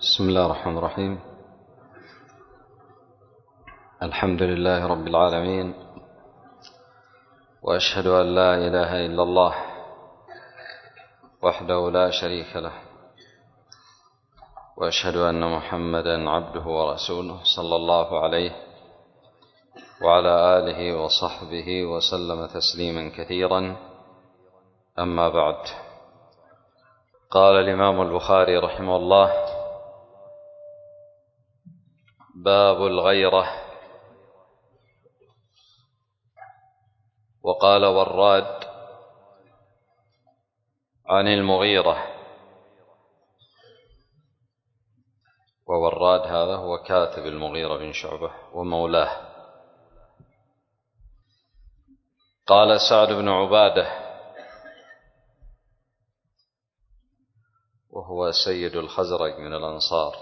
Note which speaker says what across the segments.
Speaker 1: بسم الله الرحمن الرحيم. الحمد لله رب العالمين، وأشهد أن لا إله إلا الله وحده لا شريك له، وأشهد أن محمدا عبده ورسوله صلى الله عليه وعلى آله وصحبه وسلم تسليما كثيرا. أما بعد، قال الإمام البخاري رحمه الله: باب الغيرة. وقال وراد عن المغيرة، ووراد هذا هو كاتب المغيرة بن شعبة ومولاه. قال سعد بن عبادة، وهو سيد الخزرج من الأنصار: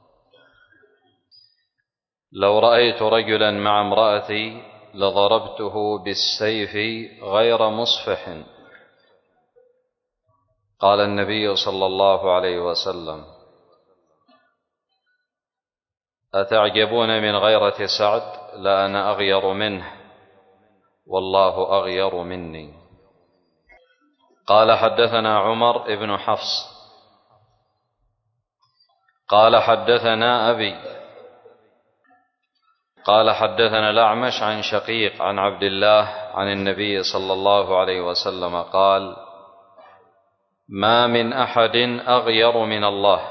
Speaker 1: لو رأيت رجلا مع امرأتي لضربته بالسيف غير مصفح. قال النبي صلى الله عليه وسلم: أتعجبون من غيرة سعد؟ لأنا أغير منه، والله أغير مني. قال حدثنا عمر بن حفص قال حدثنا أبي قال حدثنا الأعمش عن شقيق عن عبد الله عن النبي صلى الله عليه وسلم قال: ما من أحد أغير من الله،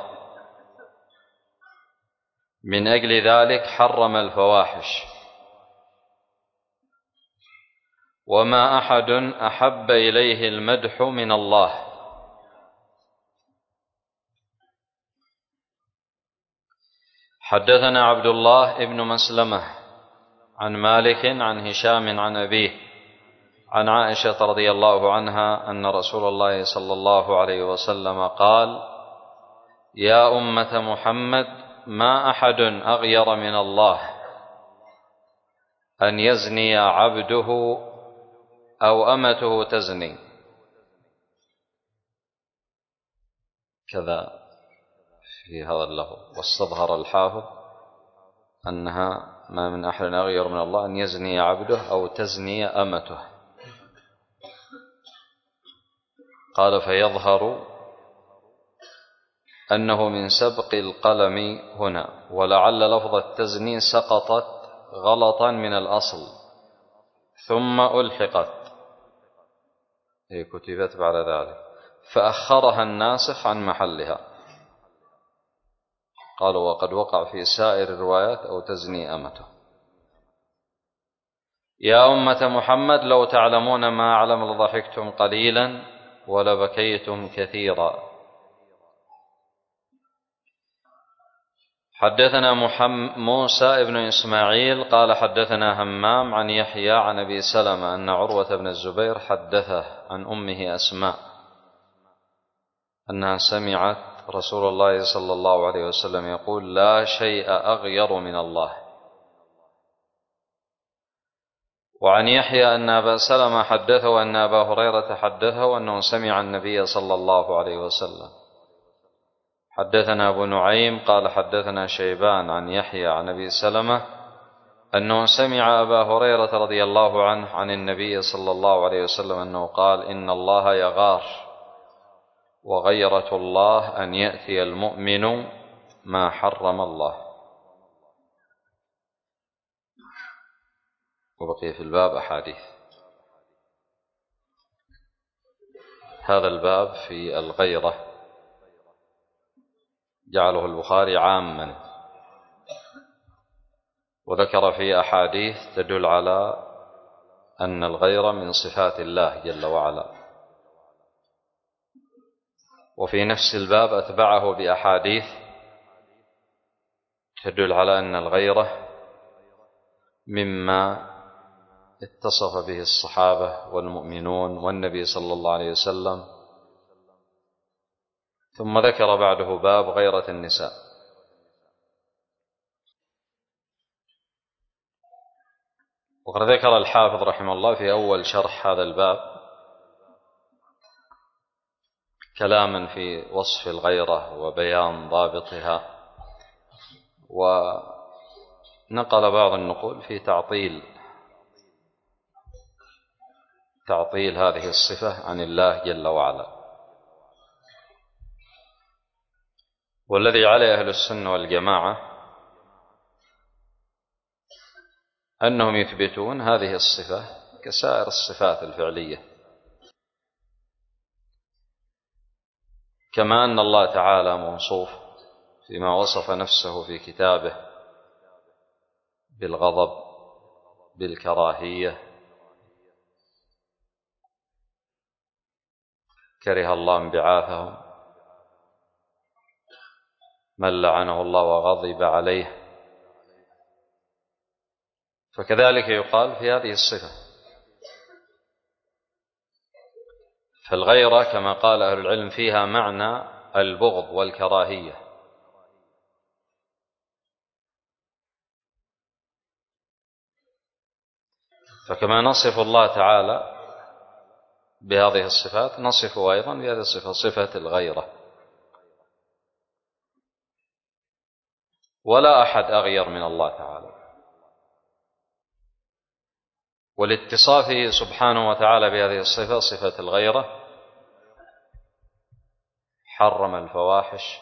Speaker 1: من أجل ذلك حرم الفواحش، وما أحد أحب إليه المدح من الله. حدثنا عبد الله بن مسلمة عن مالك عن هشام عن أبيه عن عائشة رضي الله عنها أن رسول الله صلى الله عليه وسلم قال: يا أمة محمد، ما أحد أغير من الله أن يزني عبده أو أمته تزني. كذا في هذا اللفظ. واستظهر الحافظ أنها ما من أحد أغير من الله أن يزني عبده أو تزني أمته. قال: فيظهر أنه من سبق القلم هنا، ولعل لفظ التزني سقطت غلطا من الأصل ثم ألحقت، هي كتبت بعد ذلك، فأخرها الناسخ عن محلها. قالوا: وقد وقع في سائر الروايات أو تزني أمته. يا أمة محمد، لو تعلمون ما أعلم لضحكتم قليلا ولبكيتم كثيرا. حدثنا موسى بن إسماعيل قال حدثنا همام عن يحيى عن أبي سلمة أن عروة بن الزبير حدثه عن أمه أسماء أنها سمعت رسول الله صلى الله عليه وسلم يقول: لا شيء أغير من الله. وعن يحيى أن أبا سلمة حدثه أن أبا هريرة حدثه أنه سمع النبي صلى الله عليه وسلم. حدثنا أبو نعيم قال حدثنا شيبان عن يحيى عن أبي سلمة أنه سمع أبا هريرة رضي الله عنه عن النبي صلى الله عليه وسلم أنه قال: إن الله يغار، وغيرة الله أن يأتي المؤمن ما حرم الله. وبقي في الباب أحاديث. هذا الباب في الغيرة جعله البخاري عاما، وذكر فيه أحاديث تدل على أن الغيرة من صفات الله جل وعلا. وفي نفس الباب أتبعه بأحاديث تدل على أن الغيرة مما اتصف به الصحابة والمؤمنون والنبي صلى الله عليه وسلم. ثم ذكر بعده باب غيرة النساء. وقد ذكر الحافظ رحمه الله في أول شرح هذا الباب كلاما في وصف الغيرة وبيان ضابطها، ونقل بعض النقول في تعطيل هذه الصفة عن الله جل وعلا. والذي عليه أهل السنة والجماعة أنهم يثبتون هذه الصفة كسائر الصفات الفعلية، كما أن الله تعالى موصوف فيما وصف نفسه في كتابه بالغضب، بالكراهية، كره الله انبعاثهم، من لعنه الله وغضب عليه، فكذلك يقال في هذه الصفة. فالغيرة كما قال أهل العلم فيها معنى البغض والكراهية، فكما نصف الله تعالى بهذه الصفات نصفه أيضا بهذه الصفة، صفة الغيرة. ولا أحد أغير من الله تعالى، ولاتصافه سبحانه وتعالى بهذه الصفة، صفة الغيرة، حرم الفواحش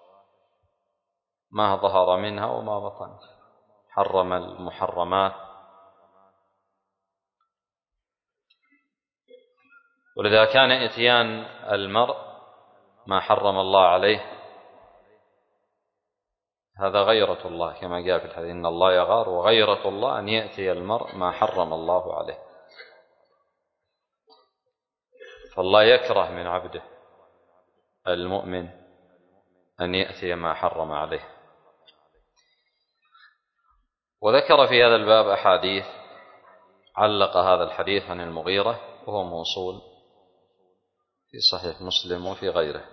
Speaker 1: ما ظهر منها وما بطن، حرم المحرمات. ولذا كان إتيان المرء ما حرم الله عليه هذا غيرة الله، كما جاء في الحديث إن الله يغار، وغيرة الله أن يأتي المرء ما حرم الله عليه. فالله يكره من عبده المؤمن أن يأتي ما حرم عليه. وذكر في هذا الباب أحاديث علق هذا الحديث عن المغيرة، وهو موصول في صحيح مسلم وفي غيره،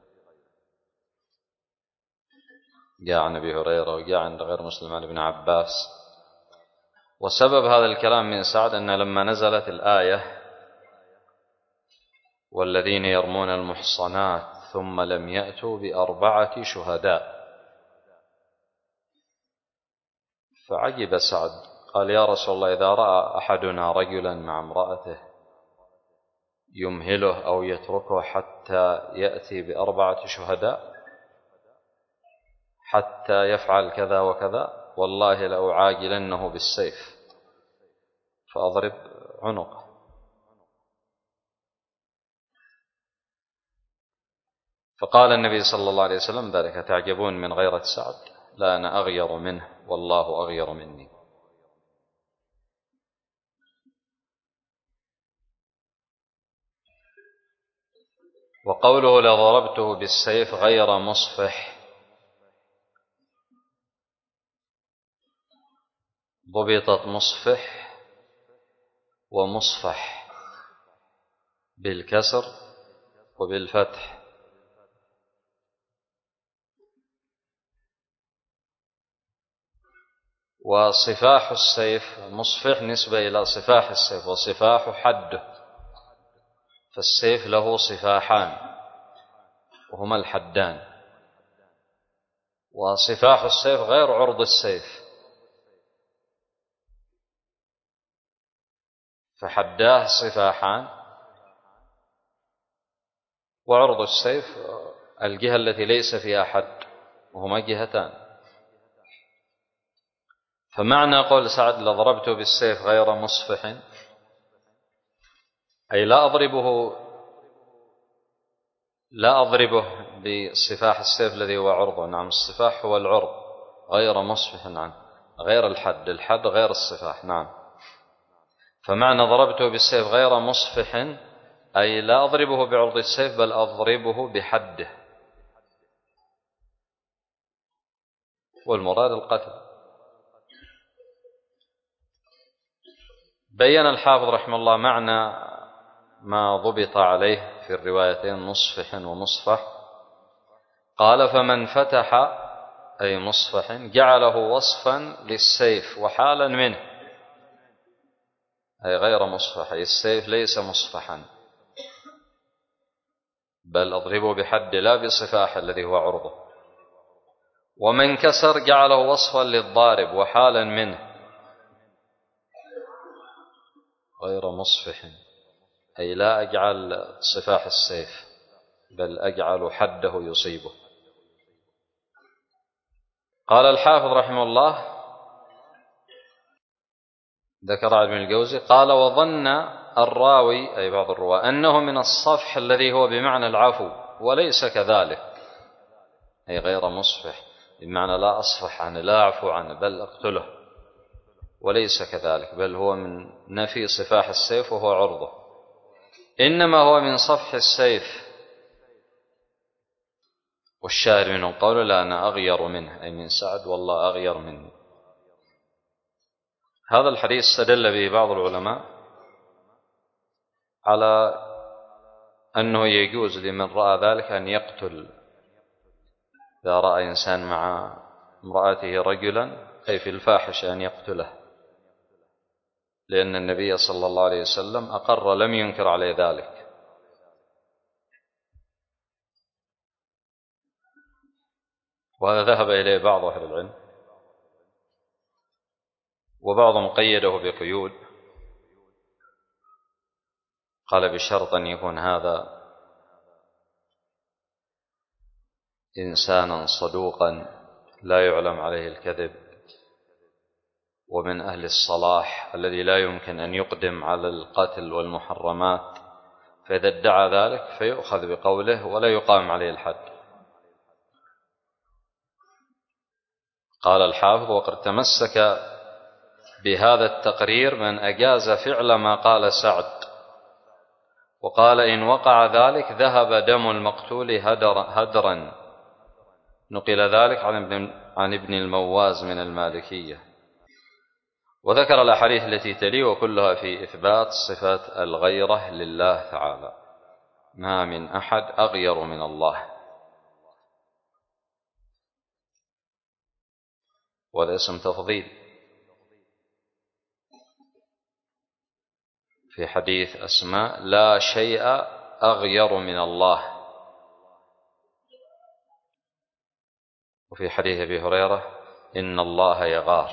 Speaker 1: جاء عن أبي هريرة وجاء عند غير مسلم عن ابن عباس. وسبب هذا الكلام من سعد أن لما نزلت الآية والذين يرمون المحصنات ثم لم يأتوا بأربعة شهداء، فعجب سعد قال يا رسول الله إذا رأى أحدنا رجلا مع امرأته يمهله أو يتركه حتى يأتي بأربعة شهداء، حتى يفعل كذا وكذا، والله لأعاجلنه بالسيف فأضرب عنقه. فقال النبي صلى الله عليه وسلم ذلك تعجبون من غيرة سعد؟ لا أنا أغير منه والله أغير مني. وقوله لضربته بالسيف غير مصفح، ضبطت مصفح ومصفح بالكسر وبالفتح. وصفاح السيف مصفح نسبة إلى صفاح السيف، وصفاح حده، فالسيف له صفاحان وهما الحدان، وصفاح السيف غير عرض السيف، فحداه صفاحان، وعرض السيف الجهة التي ليس فيها حد وهما جهتان. فمعنى قول سعد لضربته بالسيف غير مصفح أي لا أضربه بصفاح السيف الذي هو عرضه. نعم الصفاح هو العرض، غير مصفح عنه، غير الحد غير الصفاح. نعم. فمعنى ضربته بالسيف غير مصفح أي لا أضربه بعرض السيف بل أضربه بحده، والمراد القتل. بين الحافظ رحمه الله معنى ما ضبط عليه في الروايتين مصفح ومصفح، قال فمن فتح أي مصفح جعله وصفا للسيف وحالا منه، أي غير مصفح، أي السيف ليس مصفحا بل أضربه بحد لا بصفاح الذي هو عرضه. ومن كسر جعله وصفا للضارب وحالا منه غير مصفح، أي لا أجعل صفاح السيف بل أجعل حده يصيبه. قال الحافظ رحمه الله ذكر ابن الجوزي قال وظن الراوي أي بعض الرواة أنه من الصفح الذي هو بمعنى العفو وليس كذلك، أي غير مصفح بمعنى لا أصفح عنه لا أعفو عنه بل أقتله، وليس كذلك بل هو من نفي صفاح السيف وهو عرضه، إنما هو من صفح السيف. والشاهد منه قوله لا أنا أغير منه، أي من سعد والله أغير مني. هذا الحديث استدل به بعض العلماء على أنه يجوز لمن رأى ذلك أن يقتل إذا رأى إنسان مع امرأته رجلا أي في الفاحش أن يقتله، لأن النبي صلى الله عليه وسلم أقر لم ينكر عليه ذلك. وهذا ذهب إليه بعض أهل العلم، وبعضهم قيده بقيود قال بشرط أن يكون هذا إنسانا صدوقا لا يعلم عليه الكذب ومن أهل الصلاح الذي لا يمكن أن يقدم على القتل والمحرمات، فإذا ادعى ذلك فيؤخذ بقوله ولا يقام عليه الحد. قال الحافظ وقد تمسك بهذا التقرير من أجاز فعل ما قال سعد، وقال إن وقع ذلك ذهب دم المقتول هدرا، نقل ذلك عن ابن المواز من المالكية. وذكر الأحاديث التي تلي وكلها في إثبات صفة الغيرة لله تعالى، ما من أحد أغير من الله، والاسم تفضيل. في حديث أسماء لا شيء أغير من الله، وفي حديث أبي هريرة إن الله يغار.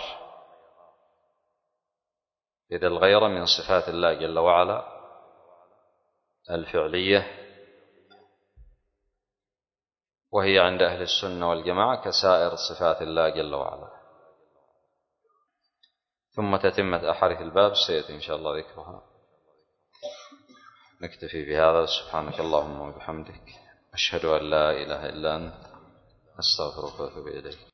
Speaker 1: إذا الغيرة من صفات الله جل وعلا الفعلية، وهي عند أهل السنة والجماعة كسائر صفات الله جل وعلا. ثم تتمة أحاديث الباب سيأتي إن شاء الله ذكرها. نكتفي بهذا. سبحانك اللهم وبحمدك أشهد أن لا إله إلا أنت أستغفرك وأتوب إليك.